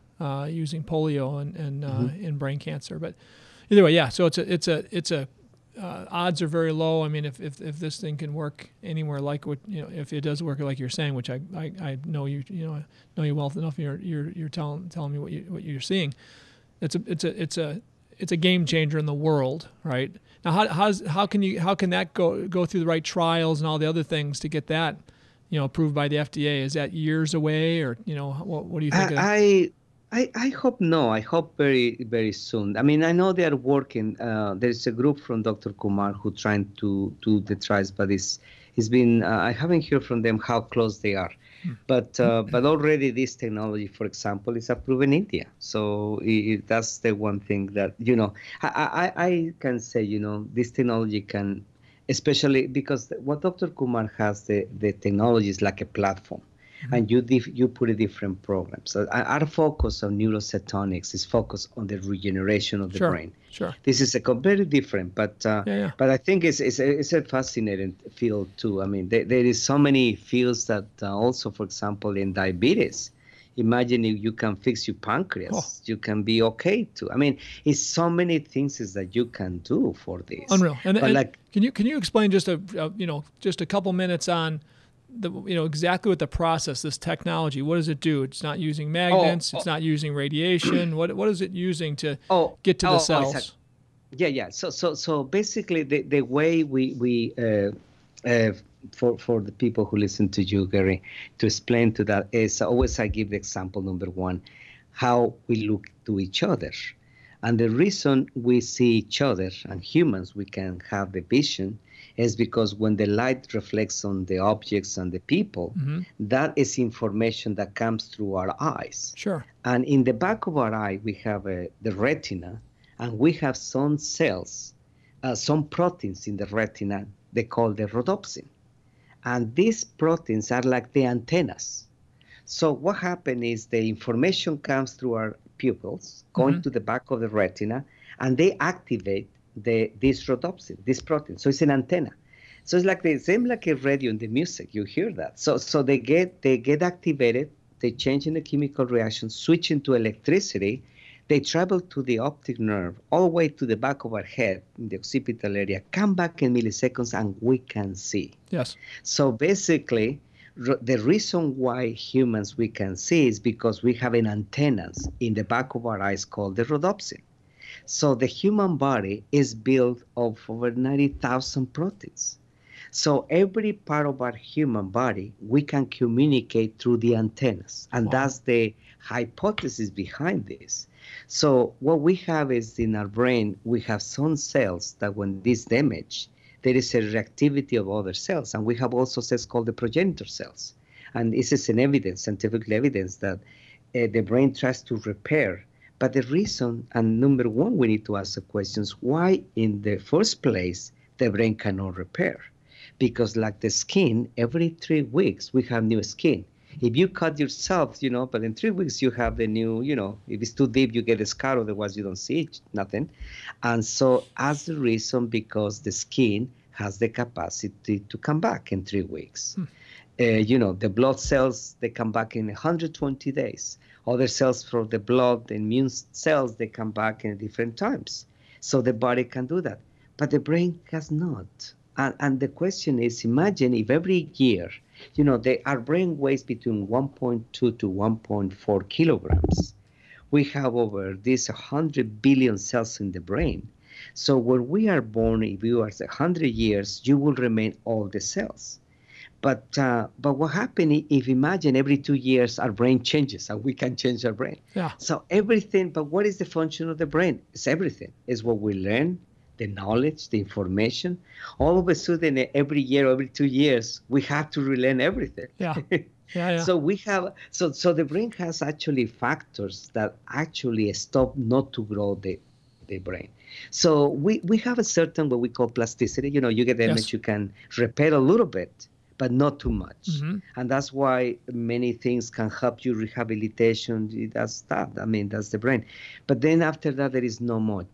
in brain cancer. But either way, yeah. So it's a odds are very low. I mean, if this thing can work anywhere like what if it does work like you're saying, which I know know you well enough. You're telling me what you're seeing. It's a game changer in the world, right? Now, how can that go through the right trials and all the other things to get that approved by the FDA? Is that years away, or what do you think? I hope no. I hope very, very soon. I mean, I know they are working. There's a group from Dr. Kumar who trying to do the trials, but it's been. I haven't heard from them how close they are. But already this technology, for example, is approved in India. So that's the one thing that I can say. This technology can, especially because what Dr. Kumar has, the technology is like a platform. And you put a different program. So our focus on neurocetonics is focused on the regeneration of the brain. Sure. This is a completely different, but I think it's a fascinating field too. I mean, there is so many fields that also, for example, in diabetes. Imagine if you can fix your pancreas, you can be okay too. I mean, it's so many things that you can do for this. Unreal. And can you explain just a couple minutes on exactly what the process, this technology, what does it do? It's not using magnets. It's not using radiation. What is it using to get to the cells? Exactly. Yeah. So basically, the way we for the people who listen to you, Gary, to explain to that is always I give the example number one, how we look to each other, and the reason we see each other and humans we can have the vision is because when the light reflects on the objects and the people, that is information that comes through our eyes. Sure. And in the back of our eye, we have the retina, and we have some cells, some proteins in the retina they call the rhodopsin. And these proteins are like the antennas. So what happens is the information comes through our pupils, going to the back of the retina, and they activate this rhodopsin, this protein. So it's an antenna. So it's like the same like a radio in the music. You hear that. So they get activated. They change in the chemical reaction, switch into electricity. They travel to the optic nerve all the way to the back of our head in the occipital area, come back in milliseconds, and we can see. Yes. So basically, the reason why humans we can see is because we have an antennas in the back of our eyes called the rhodopsin. So the human body is built of over 90,000 proteins. So every part of our human body, we can communicate through the antennas. And that's the hypothesis behind this. So what we have is in our brain, we have some cells that when this damage, there is a reactivity of other cells. And we have also cells called the progenitor cells. And this is an evidence, scientific evidence that the brain tries to repair. But the reason, and number one, we need to ask the questions, why in the first place the brain cannot repair? Because like the skin, every 3 weeks we have new skin. If you cut yourself, but in 3 weeks you have the new, if it's too deep, you get a scar, otherwise you don't see it, nothing. And so as the reason, because the skin has the capacity to come back in 3 weeks. The blood cells, they come back in 120 days. Other cells from the blood, the immune cells, they come back in different times. So the body can do that. But the brain has not. And the question is, imagine if every year, our brain weighs between 1.2 to 1.4 kilograms. We have over 100 billion cells in the brain. So when we are born, if you are 100 years, you will remain all the cells. But what happens if imagine every 2 years our brain changes and we can change our brain? Yeah. So everything, but what is the function of the brain? It's everything. It's what we learn, the knowledge, the information. All of a sudden, every year, every 2 years, we have to relearn everything. Yeah. Yeah. So we have, so the brain has actually factors that actually stop not to grow the brain. So we have a certain what we call plasticity. You get the image, you can repair a little bit. but not too much. And that's why many things can help you rehabilitation. That's that. I mean, that's the brain. But then after that, there is no more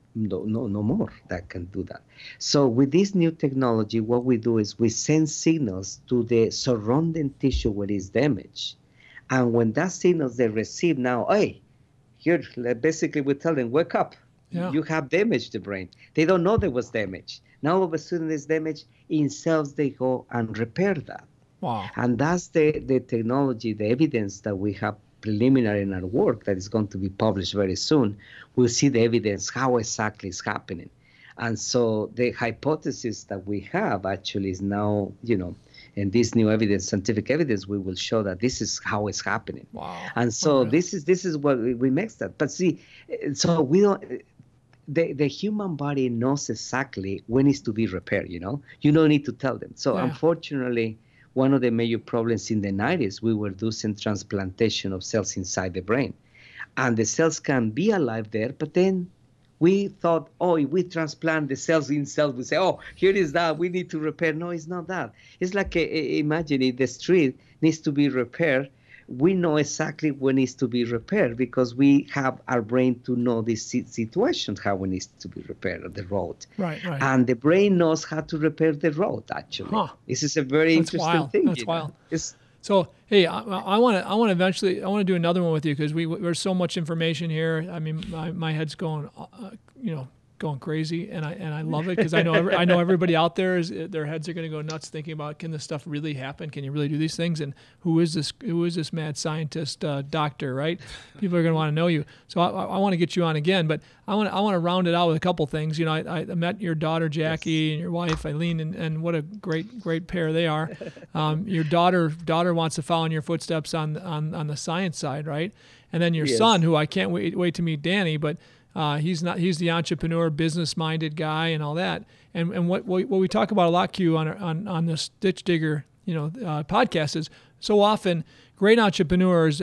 that can do that. So with this new technology, what we do is we send signals to the surrounding tissue where it's damaged. And when that signals they receive now, hey, here, basically we tell them, wake up. Yeah. You have damaged the brain. They don't know there was damage. Now all of a sudden there's damage. In cells, they go and repair that. Wow. And that's the technology, the evidence that we have preliminary in our work that is going to be published very soon. We'll see the evidence, how exactly it's happening. And so the hypothesis that we have actually is now, in this new evidence, scientific evidence, we will show that this is how it's happening. Wow. And so this is what we make that. But see, so we don't. The human body knows exactly when it's to be repaired, You don't need to tell them. So unfortunately, one of the major problems in the 90s, we were doing transplantation of cells inside the brain. And the cells can be alive there, but then we thought, if we transplant the cells in cells, we say, here is that, we need to repair. No, it's not that. It's like, imagine if the street needs to be repaired. We know exactly when it needs to be repaired because we have our brain to know this situation, how it needs to be repaired, the road. Right. And the brain knows how to repair the road, actually. Huh. This is a very interesting thing. That's wild. So, hey, I want to eventually do another one with you because there's so much information here. I mean, my head's going, going crazy, and I love it because I know everybody out there their heads are going to go nuts thinking about, can this stuff really happen? Can you really do these things? And who is this mad scientist doctor? Right? People are going to want to know you. So I want to get you on again, but I want to round it out with a couple things. I met your daughter Jackie and your wife Eileen, and what a great pair they are. Your daughter wants to follow in your footsteps on the science side, right? And then your son, who I can't wait to meet, Danny, but. He's the entrepreneur, business-minded guy, and all that. And what we talk about a lot, Q, on the Ditch Digger, podcast is so often great entrepreneurs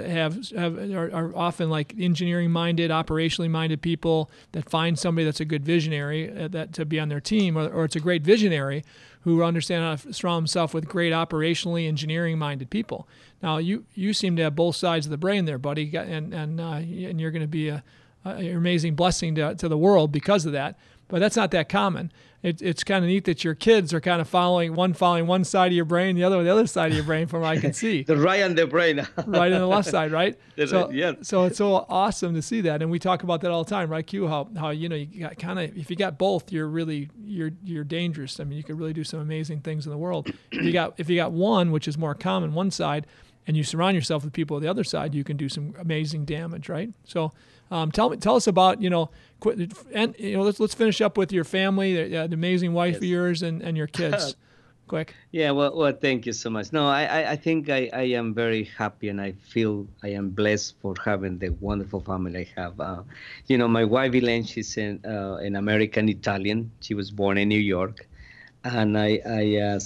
are often like engineering-minded, operationally-minded people that find somebody that's a good visionary that to be on their team, or it's a great visionary who understand how to surround himself with great operationally, engineering-minded people. Now you seem to have both sides of the brain there, buddy, and you're going to be an amazing blessing to the world because of that. But that's not that common. It's kind of neat that your kids are kind of following one side of your brain, the other side of your brain, from what I can see. The right and the brain. Right and the left side, right? So it's so awesome to see that, and we talk about that all the time, right, Q? How you got kind of, if you got both, you're dangerous. I mean, you could really do some amazing things in the world. If you got one, which is more common, one side, and you surround yourself with people on the other side, you can do some amazing damage, right? So. Tell us about, let's finish up with your family, the amazing wife of yours and your kids. Quick. Yeah, well, thank you so much. No, I think I am very happy, and I feel I am blessed for having the wonderful family I have. My wife Elaine, she's an American Italian. She was born in New York. And I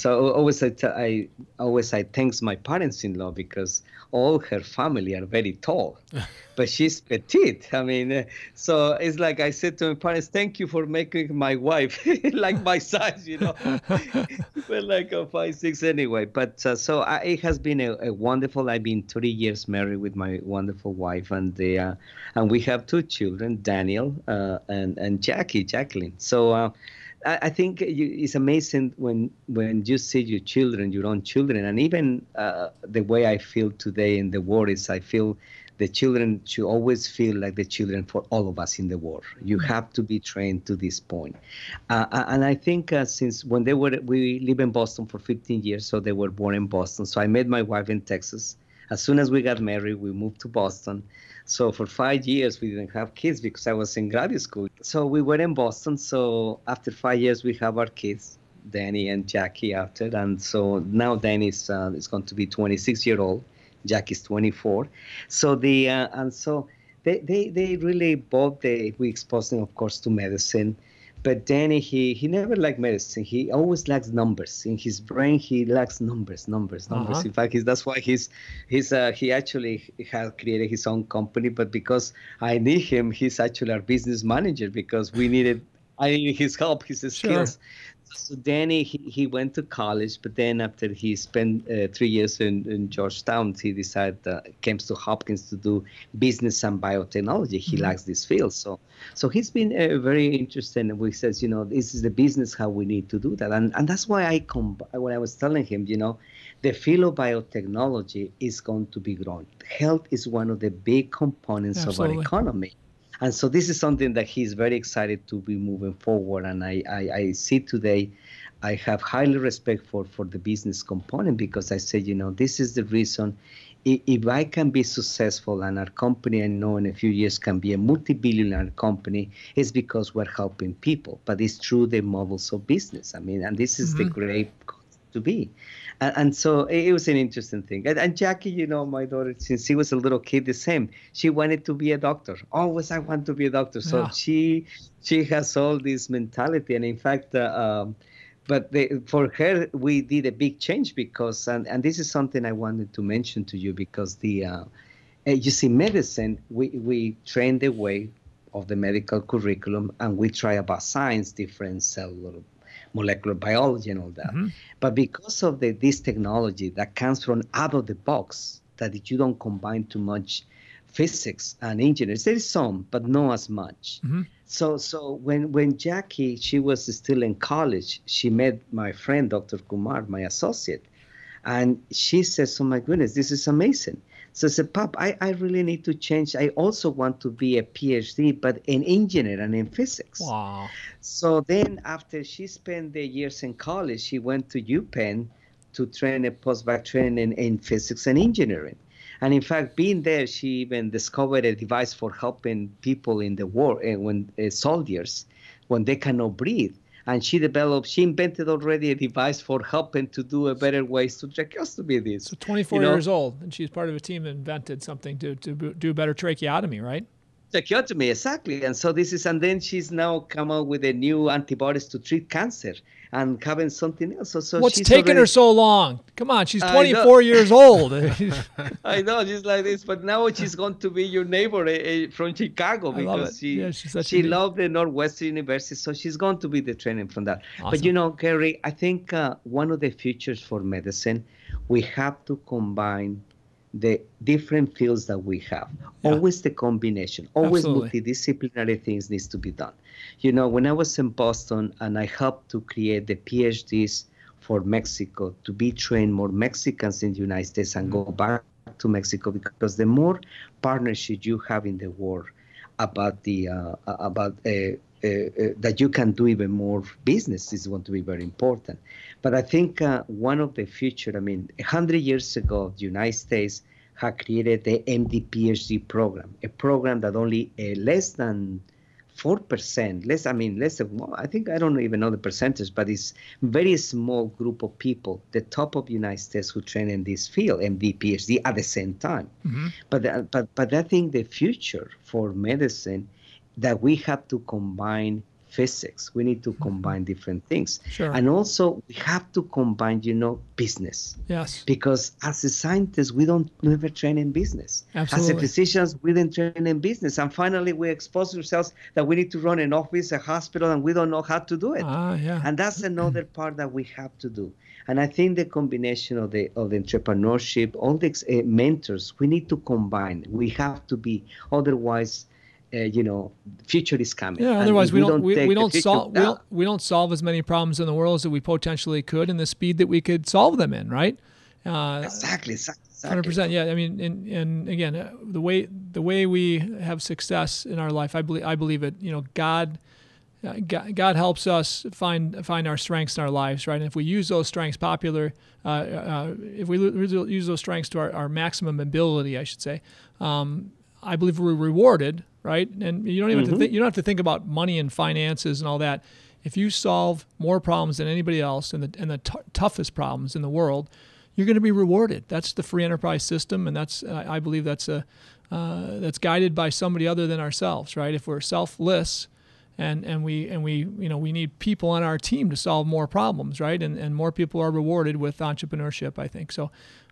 thanks my parents-in-law because all her family are very tall, but she's petite. I mean, so it's like I said to my parents, thank you for making my wife like my size, We're like a 5'6" anyway. But it has been a wonderful. I've been 30 years married with my wonderful wife, and we have two children, Daniel and Jacqueline. So. I think it's amazing when you see your own children, and even the way I feel today in the world is I feel the children should always feel like the children for all of us in the world. You have to be trained to this point. And I think since when we live in Boston for 15 years, so they were born in Boston. So I met my wife in Texas. As soon as we got married, we moved to Boston. So for 5 years, we didn't have kids because I was in graduate school. So we were in Boston. So after 5 years, we have our kids, Danny and Jackie, after. And so now Danny is going to be 26-year-old. Jackie's 24. So they really both we exposed them, of course, to medicine. But Danny, he never liked medicine. He always likes numbers. In his brain, he likes numbers. Uh-huh. In fact, that's why he actually had created his own company. But because I need him, he's actually our business manager because I needed his help, his skills. Sure. So then he went to college, but then after he spent 3 years in Georgetown, he decided came to Hopkins to do business and biotechnology. He likes this field, so he's been very interested. And we says, this is the business how we need to do that, and that's why when I was telling him, the field of biotechnology is going to be growing. Health is one of the big components of our economy. And so this is something that he's very excited to be moving forward. And I see today, I have highly respect for the business component, because I say, this is the reason. If I can be successful and our company, I know in a few years can be a multi-billionaire company, it's because we're helping people. But it's through the models of business. I mean, and this is the great to be. And so it was an interesting thing. And Jackie, my daughter, since she was a little kid, the same. She wanted to be a doctor. Always, I want to be a doctor. So she has all this mentality. And in fact, for her, we did a big change because, and this is something I wanted to mention to you, because you see, medicine, we train the way of the medical curriculum, and we try about science, different cellular molecular biology and all that. But because of this technology that comes from out of the box, that you don't combine too much physics and engineering, there is some, but not as much. So when Jackie, she was still in college, she met my friend, Dr. Kumar, my associate, and she says, oh my goodness, this is amazing. So I said, Pop, I really need to change. I also want to be a PhD, but in engineering and in physics. Wow. So then after she spent the years in college, she went to UPenn to train a postbac training in physics and engineering. And in fact, being there, she even discovered a device for helping people in the war, soldiers, when they cannot breathe. And she invented already a device for helping to do a better ways to tracheostomy this. So 24 years old, and she's part of a team that invented something to do better tracheotomy, right? Tracheotomy, exactly. And so and then she's now come out with a new antibodies to treat cancer and having something else. So what's she's taking her so long? Come on, she's 24 years old. I know, she's like this, but now she's going to be your neighbor from Chicago, because she loved the Northwestern University, so she's going to be the training from that. Awesome. But Gary, I think one of the futures for medicine, we have to combine the different fields that we have. Always the combination, always multidisciplinary things needs to be done. When I was in Boston and I helped to create the PhDs for Mexico, to be trained more Mexicans in the United States and go back to Mexico, because the more partnership you have in the world about that you can do even more business is going to be very important. But I think one of the future, 100 years ago, the United States had created the MD PhD program, a program that only less than 4%, I think I don't even know the percentage, but it's very small group of people, the top of the United States, who train in this field, MD, PhD, at the same time. But I think the future for medicine, that we have to combine physics. We need to combine different things. Sure. And also we have to combine, business. Yes. Because as a scientist, we don't never train in business. Absolutely. As a physicians, we didn't train in business. And finally, we expose ourselves that we need to run an office, a hospital, and we don't know how to do it. And that's another part that we have to do. And I think the combination of the entrepreneurship, all the mentors, we need to combine. We have to be, otherwise, future is coming. Yeah. Otherwise, we don't solve as many problems in the world as we potentially could in the speed that we could solve them in. Right. Exactly. 100%. Yeah. And again, the way we have success in our life, I believe it. God helps us find our strengths in our lives, right? And if we use those strengths if we use those strengths to our maximum ability, I should say, I believe we're rewarded, right? And you don't even you don't have to think about money and finances and all that. If you solve more problems than anybody else and the toughest problems in the world, you're going to be rewarded. That's the free enterprise system, and that's I believe that's guided by somebody other than ourselves, right? If we're selfless, and we need people on our team to solve more problems, right? And more people are rewarded with entrepreneurship, I think. So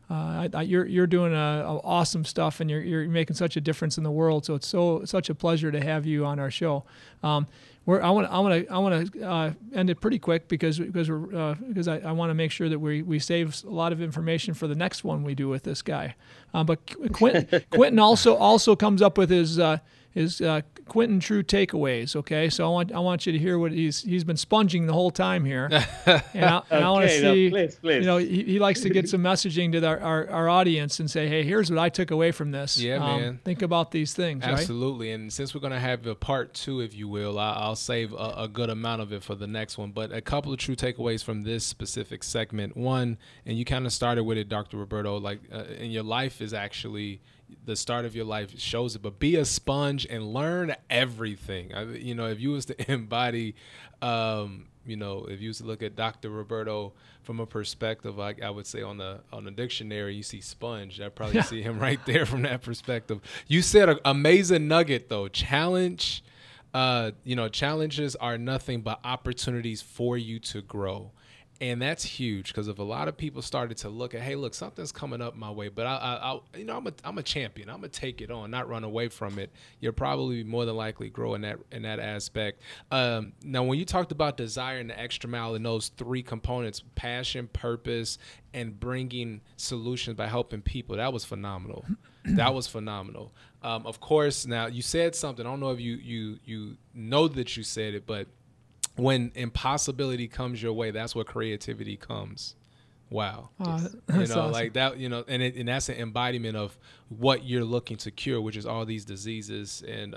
You're doing awesome stuff, and you're making such a difference in the world. So it's such a pleasure to have you on our show. I want to end it pretty quick because I want to make sure that we save a lot of information for the next one we do with this guy. But Quentin also comes up with his Quentin True Takeaways. Okay, so I want you to hear what he's been sponging the whole time here, and I want to see. Please. You know, he likes to get some messaging to our audience and say, hey, here's what I took away from this. Yeah, man. Think about these things. Absolutely. Right? And since we're gonna have a part 2, if you will, I'll save a good amount of it for the next one. But a couple of true takeaways from this specific segment. One, and you kind of started with it, Dr. Roberto. Like, in your life is actually. The start of your life shows it, but be a sponge and learn everything. You know, if you was to embody, you know, if you was to look at Dr. Roberto from a perspective, like I would say on the dictionary, you see sponge. I probably see him right there from that perspective. You said an amazing nugget though. Challenge, you know, challenges are nothing but opportunities for you to grow. And that's huge because if a lot of people started to look at, hey, look, something's coming up my way, but you know, I'm a champion. I'm gonna take it on, not run away from it. You'll probably more than likely grow in that aspect. Now, when you talked about desiring the extra mile in those 3 components, passion, purpose, and bringing solutions by helping people, that was phenomenal. That was phenomenal. Of course, now you said something. I don't know if you know that you said it, but when impossibility comes your way, that's where creativity comes. Wow. You know, awesome. Like that, you know, and that's an embodiment of what you're looking to cure, which is all these diseases and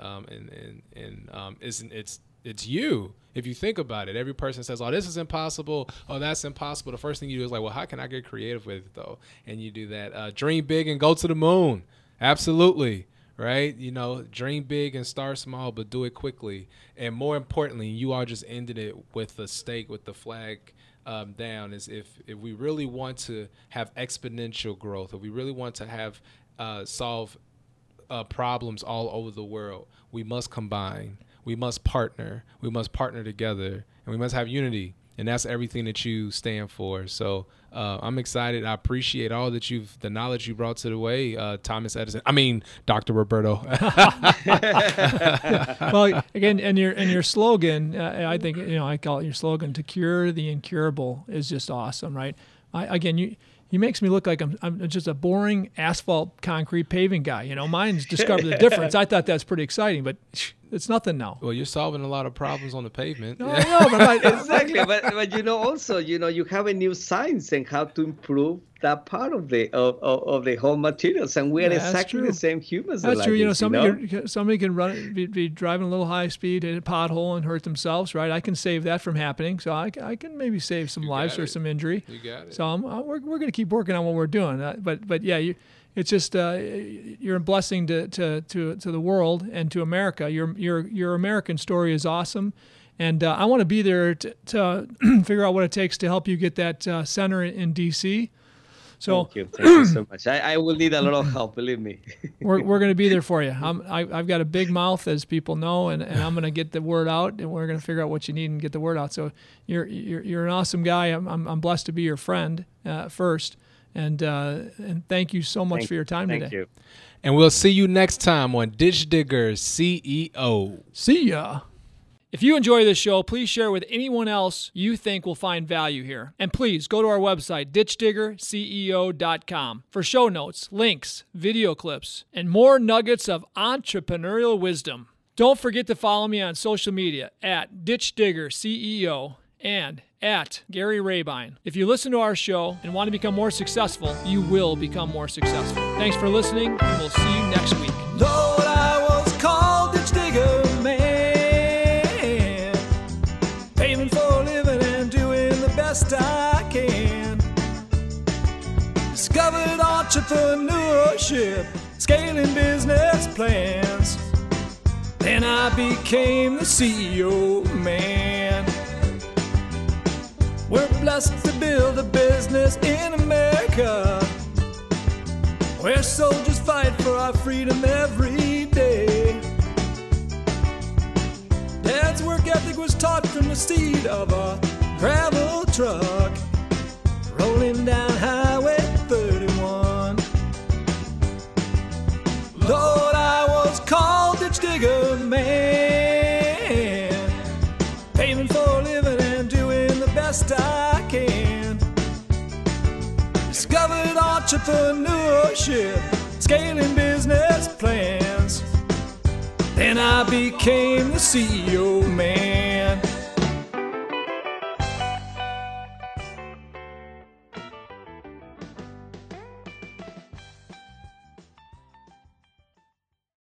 it's you. If you think about it, every person says, oh, this is impossible. Oh, that's impossible. The first thing you do is like, well, how can I get creative with it though? And you do that. Dream big and go to the moon. Absolutely. Right? You know, dream big and start small, but do it quickly. And more importantly, you all just ended it with a stake, with the flag down, is if we really want to have exponential growth, if we really want to have solve problems all over the world, we must combine. We must partner. We must partner together, and we must have unity. And that's everything that you stand for. So I'm excited. I appreciate all that the knowledge you brought to the way, Dr. Roberto. Well, again, and your slogan, I think, you know, I call it your slogan, to cure the incurable, is just awesome, right? You makes me look like I'm just a boring asphalt concrete paving guy. You know, mine's discovered the difference. I thought that's pretty exciting, but it's nothing now. Well, you're solving a lot of problems on the pavement. No, I know, but exactly. But you know, also, you know, you have a new science and how to improve that part of the whole materials, and we are exactly the same humans. That's true. You know, somebody can be driving a little high speed, hit a pothole, and hurt themselves. Right? I can save that from happening. So I can maybe save some lives or some injury. You got it. So we're going to keep working on what we're doing. But yeah, it's just you're a blessing to the world and to America. Your American story is awesome, and I want to be there to figure out what it takes to help you get that center in D.C. So thank you so much. I will need a lot of help, believe me. we're going to be there for you. I've got a big mouth, as people know, and I'm going to get the word out, and we're going to figure out what you need and get the word out. So you're an awesome guy. I'm blessed to be your friend first, and thank you so much for your time today. Thank you. And we'll see you next time on Ditch Digger CEO. See ya. If you enjoy this show, please share with anyone else you think will find value here. And please go to our website, ditchdiggerceo.com, for show notes, links, video clips, and more nuggets of entrepreneurial wisdom. Don't forget to follow me on social media at ditchdiggerceo and at Gary Rabine. If you listen to our show and want to become more successful, you will become more successful. Thanks for listening, and we'll see you next week. Lord, I was called Ditch Digger Man. I can. Discovered entrepreneurship, scaling business plans. Then I became the CEO man. We're blessed to build a business in America, where soldiers fight for our freedom every day. Dad's work ethic was taught from the seat of a gravel truck rolling down Highway 31. discovered entrepreneurship, scaling business plans. Then I became the CEO man.